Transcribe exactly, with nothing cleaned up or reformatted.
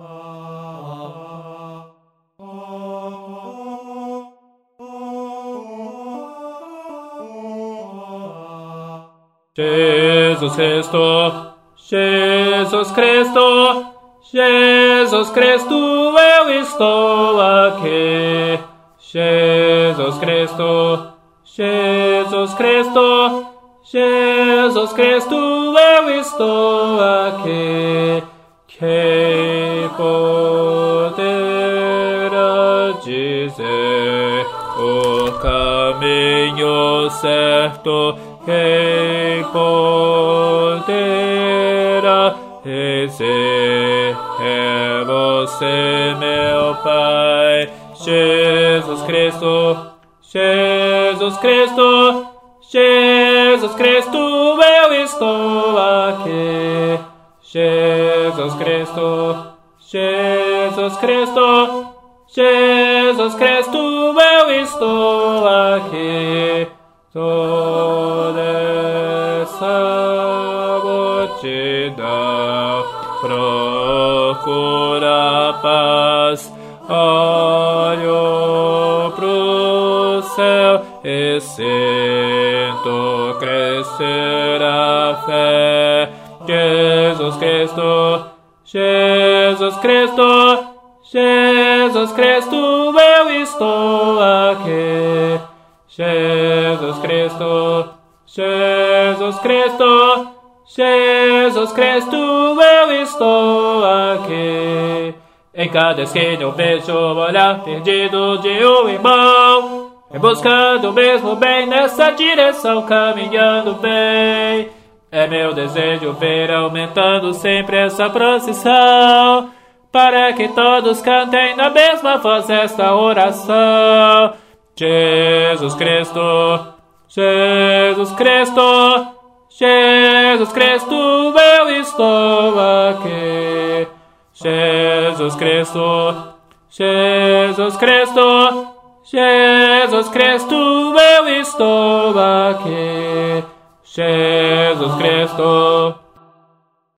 Jesus Cristo, Jesus Cristo, Jesus Cristo, eu estou aqui. Jesus Cristo, Jesus Cristo, Jesus Cristo, eu estou aqui. Quem poderá dizer o caminho certo? Quem poderá dizer é você, meu Pai? Jesus Cristo, Jesus Cristo, Jesus Cristo, eu estou aqui. Jesus Cristo, Jesus Cristo, Jesus Cristo, eu estou aqui. Toda essa multidão procura paz. Olho pro céu e sinto crescer a fé. Jesus Cristo, Jesus Cristo, Jesus Cristo, eu estou aqui. Jesus Cristo, Jesus Cristo, Jesus Cristo, eu estou aqui. Em cada esquina eu vejo o olhar perdido de um irmão, em busca do mesmo bem, nessa direção caminhando bem. É meu desejo ver aumentando sempre essa procissão, para que todos cantem na mesma voz esta oração. Jesus Cristo, Jesus Cristo, Jesus Cristo, eu estou aqui. Jesus Cristo, Jesus Cristo, Jesus Cristo, eu estou aqui. Jesus Cristo.